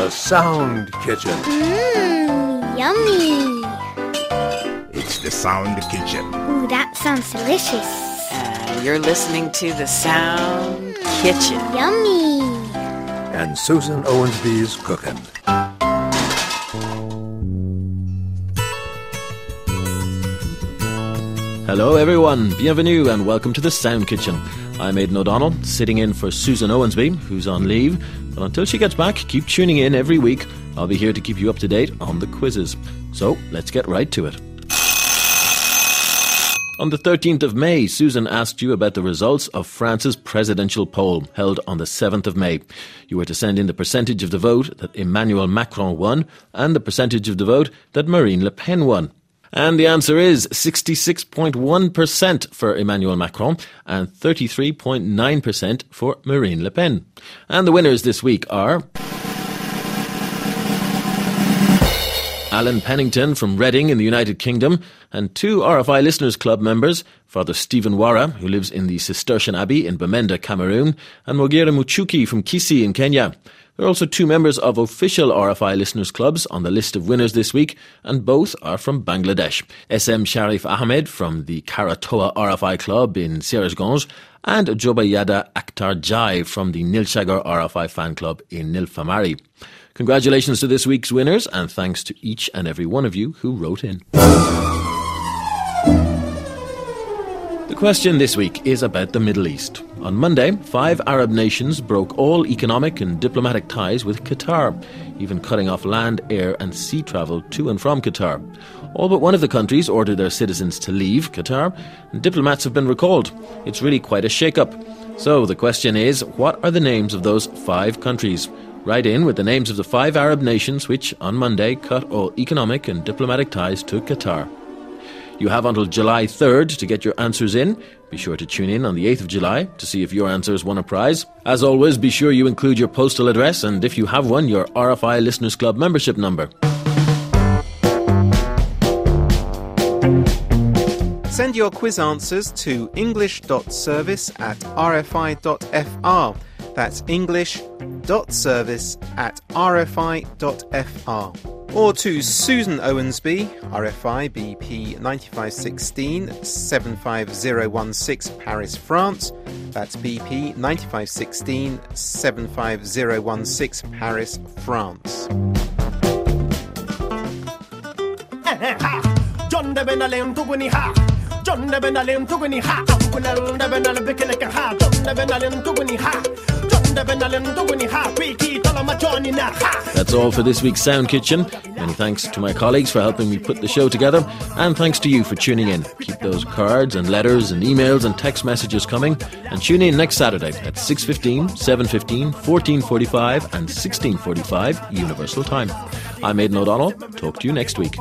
The Sound Kitchen. Yummy. It's The Sound Kitchen. Ooh, that sounds delicious. You're listening to The Sound Kitchen. Yummy. And Susan Owensby's cooking. Hello everyone, bienvenue and welcome to The Sound Kitchen. I'm Aidan O'Donnell, sitting in for Susan Owensby, who's on leave. But until she gets back, keep tuning in every week. I'll be here to keep you up to date on the quizzes. So, let's get right to it. On the 13th of May, Susan asked you about the results of France's presidential poll, held on the 7th of May. You were to send in the percentage of the vote that Emmanuel Macron won, and the percentage of the vote that Marine Le Pen won. And the answer is 66.1% for Emmanuel Macron and 33.9% for Marine Le Pen. And the winners this week are Alan Pennington from Reading in the United Kingdom, and two RFI Listeners Club members, Father Stephen Wara, who lives in the Cistercian Abbey in Bamenda, Cameroon, and Mogera Muchuki from Kisii in Kenya. There are also two members of official RFI Listeners Clubs on the list of winners this week, and both are from Bangladesh. SM Sharif Ahmed from the Karatoa RFI Club in Sirajganj, and Jobayada Akhtar Jai from the Nilshagar RFI Fan Club in Nilphamari. Congratulations to this week's winners, and thanks to each and every one of you who wrote in. The question this week is about the Middle East. On Monday, 5 Arab nations broke all economic and diplomatic ties with Qatar, even cutting off land, air and sea travel to and from Qatar. All but one of the countries ordered their citizens to leave Qatar, and diplomats have been recalled. It's really quite a shake-up. So the question is, what are the names of those 5 countries? Write in with the names of the 5 Arab nations which, on Monday, cut all economic and diplomatic ties to Qatar. You have until July 3rd to get your answers in. Be sure to tune in on the 8th of July to see if your answers won a prize. As always, be sure you include your postal address and, if you have one, your RFI Listeners Club membership number. Send your quiz answers to english.service@rfi.fr. That's english.service@rfi.fr. Or to Susan Owensby, RFI BP 9516 75016 Paris, France. That's BP 9516 75016 Paris, France. That's all for this week's Sound Kitchen. Many thanks to my colleagues for helping me put the show together, and thanks to you for tuning in. Keep those cards and letters and emails and text messages coming, and tune in next Saturday at 6:15, 7:15, 14:45 and 16:45 Universal Time. I'm Aidan O'Donnell. Talk to you next week.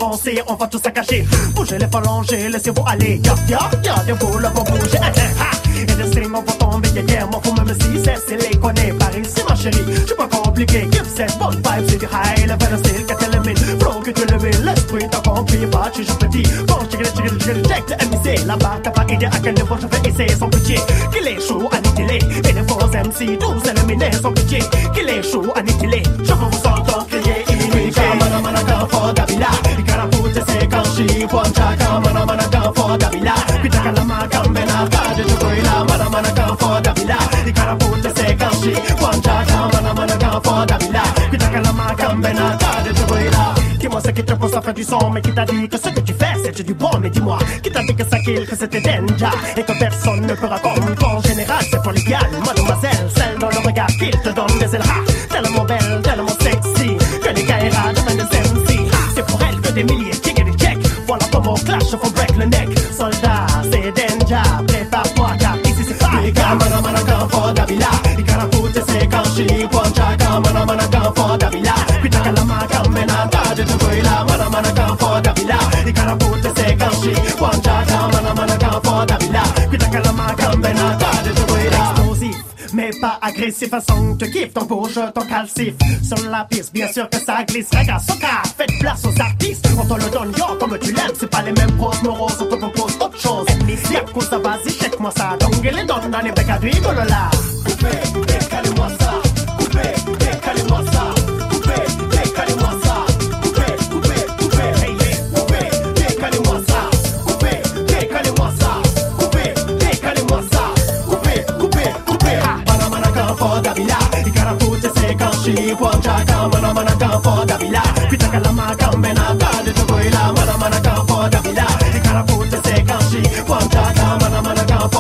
Et le stream, on va tomber, y'a mon fou, même si c'est les connaît. Paris, c'est ma chérie, j'suis pas compliqué. Give cette bonne vibe, c'est du high level, style, qu'à tel mine. Flow que tu le mets, l'esprit t'as compris, pas, je suis petit. Bon, je check le MIC, là-bas, t'as pas idée à quel niveau je fais essayer sans pitié. Qu'il est chaud, aniquilé, et les faux MC, tous éliminés sans pitié. Qu'il est chaud, aniquilé, je vous entends crier, immuniqué. Mana, mana, for Davila, il carapute, c'est quand j'y vois, chaka, mana, mana, for Davila. Pita kalama, kambena, pas de chocolat. Mana mana kan for Davila, di karapute se kanshi, wanchaka mana mana kan for Davila, pita kalama kambena de chocolat. Dis-moi ce qui te pousse à faire du son, mais qui t'a dit que ce que tu fais c'est du bon, mais dis-moi, qui t'a dit que ça kill, que c'était danger, et que personne ne fera comme toi en général, c'est pour légal, mademoiselle, celle dans le regard qu'il te donne des ailes, tellement belle, tellement sexy, que les Kaira demandent des MC, c'est pour elle que des milliers check et des check, voilà comment clash faut break le neck, soldat, c'est danger, prépare-toi car ici c'est pas. Mana mana kan for Davila, di karapute se kanshi, wanchaka mana mana kan for Davila, pita kalama kambena de chocolat. Mana mana kan for Davila, di karapute se kanshi, wanchaka mana mana kan for Davila, pita kalama kambena de chocolat. Explosif, mais pas agressif, un son te kiffe, ton bouge, ton calcif. Sur la piste, bien sûr que ça glisse, regarde son cas, faites place aux artistes. On te le donne, yo, comme tu l'aimes, c'est pas les mêmes pros, moroses, on te propose autre chose. Y'a cosa, vas-y, check-moi ça, donc les donne dans les becs à du là. Coupé, décalez-moi ça, coupé, décalez-moi ça,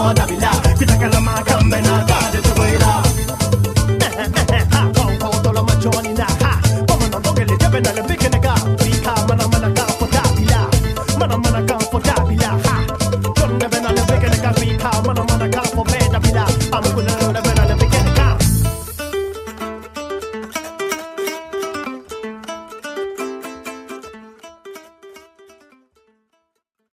Lord, I be